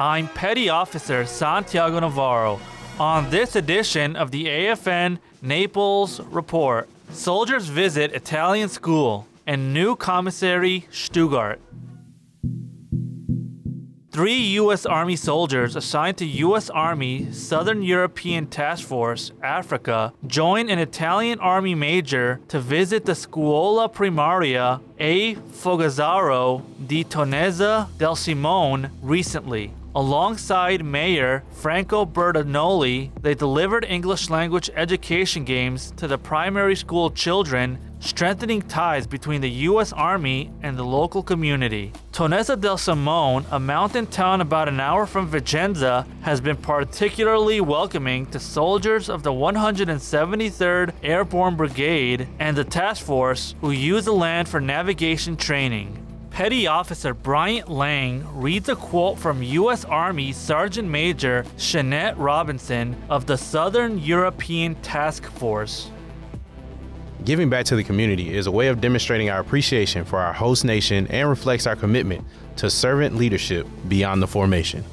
I'm Petty Officer Santiago Navarro. On this edition of the AFN Naples Report, soldiers visit Italian school and new commissary Stuttgart. 3 U.S. Army soldiers assigned to U.S. Army Southern European Task Force, Africa, joined an Italian Army major to visit the Scuola Primaria A. Fogazzaro di Tonezza del Simone recently. Alongside Mayor Franco Bertagnolli, they delivered English language education games to the primary school children, strengthening ties between the U.S. Army and the local community. Tonezza del Simone, a mountain town about an hour from Vicenza, has been particularly welcoming to soldiers of the 173rd Airborne Brigade and the task force who use the land for navigation training. Petty Officer Bryant Lang reads a quote from U.S. Army Sergeant Major Shanette Robinson of the Southern European Task Force. Giving back to the community is a way of demonstrating our appreciation for our host nation and reflects our commitment to servant leadership beyond the formation.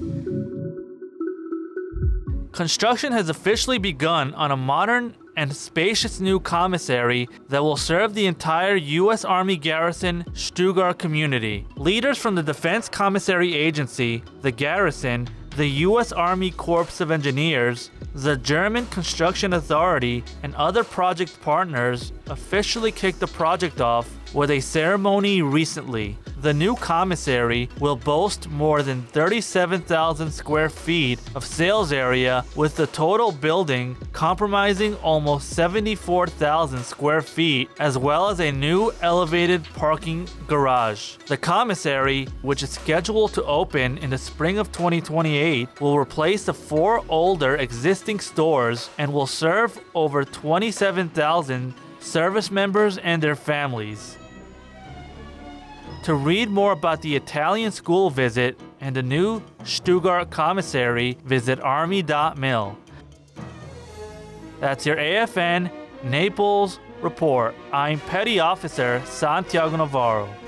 Construction has officially begun on a modern and spacious new commissary that will serve the entire U.S. Army Garrison Stuttgart community. Leaders from the Defense Commissary Agency, the Garrison, the U.S. Army Corps of Engineers, the German Construction Authority, and other project partners officially kicked the project off with a ceremony recently. The new commissary will boast more than 37,000 square feet of sales area, with the total building comprising almost 74,000 square feet, as well as a new elevated parking garage. The commissary, which is scheduled to open in the spring of 2028, will replace the 4 older existing stores and will serve over 27,000 service members and their families. To read more about the Italian school visit and the new Stuttgart commissary, visit army.mil. That's your AFN Naples Report. I'm Petty Officer Santiago Navarro.